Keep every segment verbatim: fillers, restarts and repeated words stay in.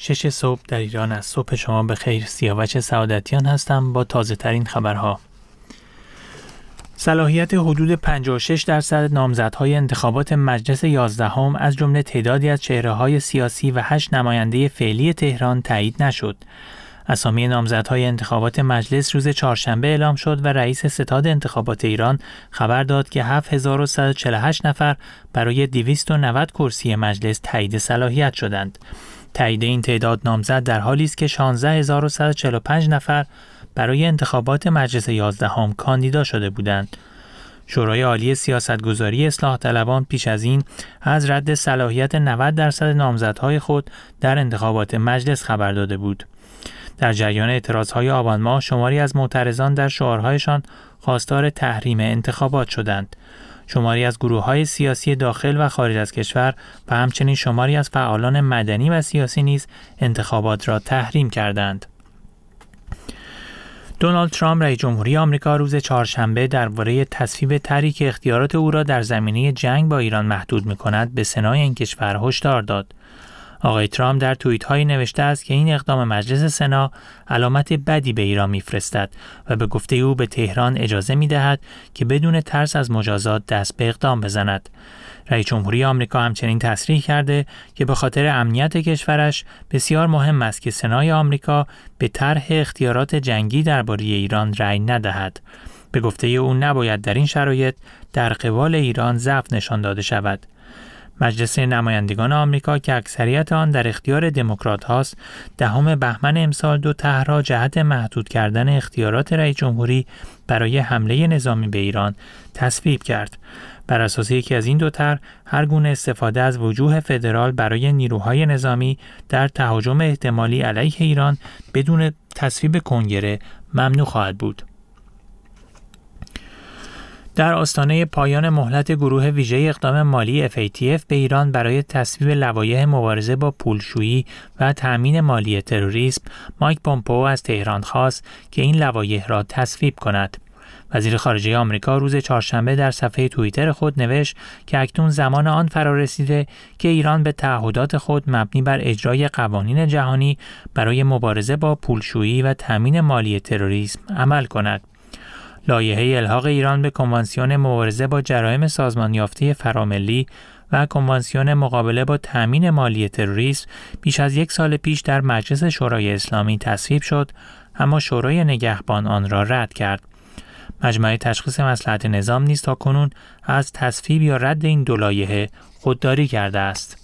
شش صبح در ایران از صبح شما بخیر. سیاوش سعادتیان هستم با تازه ترین خبرها. صلاحیت حدود پنجاه و شش درصد نامزدهای انتخابات مجلس یازدهم از جمله تعدادی از چهره‌های سیاسی و هشت نماینده فعلی تهران تایید نشد. اسامی نامزدهای انتخابات مجلس روز چهارشنبه اعلام شد و رئیس ستاد انتخابات ایران خبر داد که هفت هزار و صد و چهل و هشت نفر برای دویست و نود کرسی مجلس تایید صلاحیت شدند. تایید این تعداد نامزد در حالی است که شانزده هزار و صد و چهل و پنج نفر برای انتخابات مجلس یازدهم کاندیدا شده بودند. شورای عالی سیاستگذاری اصلاح طلبان پیش از این از رد صلاحیت نود درصد نامزدهای خود در انتخابات مجلس خبر داده بود. در جریان اعتراضهای آبان ماه شماری از معترضان در شعارهایشان خواستار تحریم انتخابات شدند. شماری از گروه‌های سیاسی داخل و خارج از کشور و همچنین شماری از فعالان مدنی و سیاسی نیز انتخابات را تحریم کردند. دونالد ترامپ رئیس جمهوری آمریکا روز چهارشنبه درباره تصویب طرحی که اختیارات او را در زمینه جنگ با ایران محدود می‌کند به سنای این کشور هشدار داد. آقای ترامپ در توییت‌هایی نوشته است که این اقدام مجلس سنا علامت بدی به ایران می‌فرستد و به گفته او به تهران اجازه می‌دهد که بدون ترس از مجازات دست به اقدام بزند. رئیس جمهوری آمریکا همچنین تصریح کرده که به خاطر امنیت کشورش بسیار مهم است که سنای آمریکا به طرح اختیارات جنگی درباره ایران رأی ندهد. به گفته او نباید در این شرایط در قبال ایران ضعف نشان داده شود. مجلس نمایندگان آمریکا که اکثریت آن در اختیار دموکرات هاست، دهم بهمن امسال دو طرح را جهت محدود کردن اختیارات رئیس جمهوری برای حمله نظامی به ایران تصویب کرد. بر اساس یکی از این دو طرح، هر گونه استفاده از وجوه فدرال برای نیروهای نظامی در تهاجم احتمالی علیه ایران بدون تصویب کنگره ممنوع خواهد بود. در آستانه پایان مهلت گروه ویژه اقدام مالی اف ای تی اف به ایران برای تصویب لوایح مبارزه با پولشویی و تأمین مالی تروریسم، مایک پومپئو از تهران خواست که این لوایح را تصویب کند. وزیر خارجه آمریکا روز چهارشنبه در صفحه توییتر خود نوشت که اکنون زمان آن فرا رسیده که ایران به تعهدات خود مبنی بر اجرای قوانین جهانی برای مبارزه با پولشویی و تأمین مالی تروریسم عمل کند. لایحه الحاق ایران به کنوانسیون مبارزه با جرایم سازمان یافته فراملی و کنوانسیون مقابله با تأمین مالی تروریسم بیش از یک سال پیش در مجلس شورای اسلامی تصویب شد، اما شورای نگهبان آن را رد کرد. مجمع تشخیص مصلحت نظام نیز تاکنون از تصویب یا رد این دو لایحه خودداری کرده است.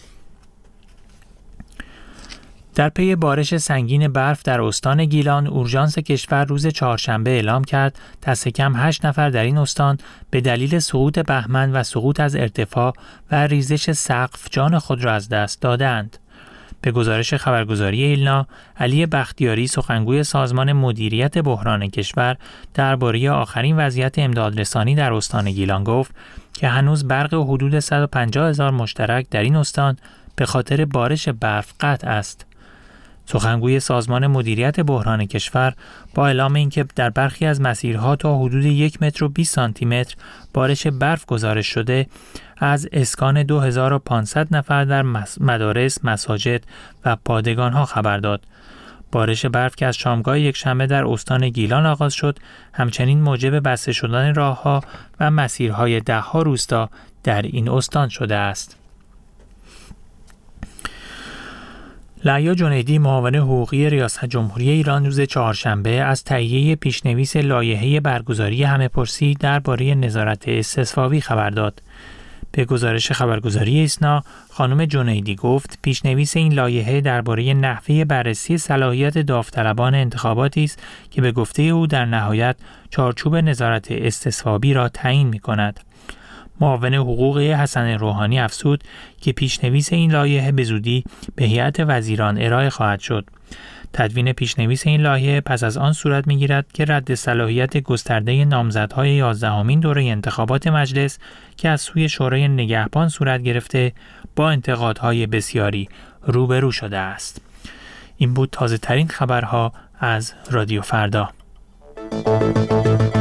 در پی بارش سنگین برف در استان گیلان، اورژانس کشور روز چهارشنبه اعلام کرد دست کم هشت نفر در این استان به دلیل سقوط بهمن و سقوط از ارتفاع و ریزش سقف جان خود را از دست دادند. به گزارش خبرگزاری ایلنا، علی بختیاری سخنگوی سازمان مدیریت بحران کشور درباره آخرین وضعیت امدادرسانی در استان گیلان گفت که هنوز برق حدود صد و پنجاه هزار مشترک در این استان به خاطر بارش برف قطع است. سخنگوی سازمان مدیریت بحران کشور با اعلام اینکه در برخی از مسیرها تا حدود یک متر و بیست سانتی متر بارش برف گزارش شده، از اسکان دو هزار و پانصد نفر در مدارس، مساجد و پادگان‌ها خبر داد. بارش برف که از شامگاه یکشنبه در استان گیلان آغاز شد، همچنین موجب بسته شدن راه‌ها و مسیرهای ده‌ها روستا در این استان شده است. لعیا جنیدی معاون حقوقی ریاست جمهوری ایران روز چهارشنبه از تهیه پیشنویس لایحه برگزاری همه‌پرسی درباره نظارت استصوابی خبر داد. به گزارش خبرگزاری ایسنا، خانم جنیدی گفت پیشنویس این لایحه درباره نحوه بررسی صلاحیت داوطلبان انتخاباتی است که به گفته او در نهایت چارچوب نظارت استصوابی را تعیین می‌کند. معاون حقوقی حسن روحانی افزود که پیشنویس این لایحه به زودی به هیئت وزیران ارائه خواهد شد. تدوین پیشنویس این لایحه پس از آن صورت می‌گیرد که رد صلاحیت گسترده نامزدهای یازدهمین دوره انتخابات مجلس که از سوی شورای نگهبان صورت گرفته با انتقادهای بسیاری روبرو شده است. این بود تازه ترین خبرها از رادیو فردا.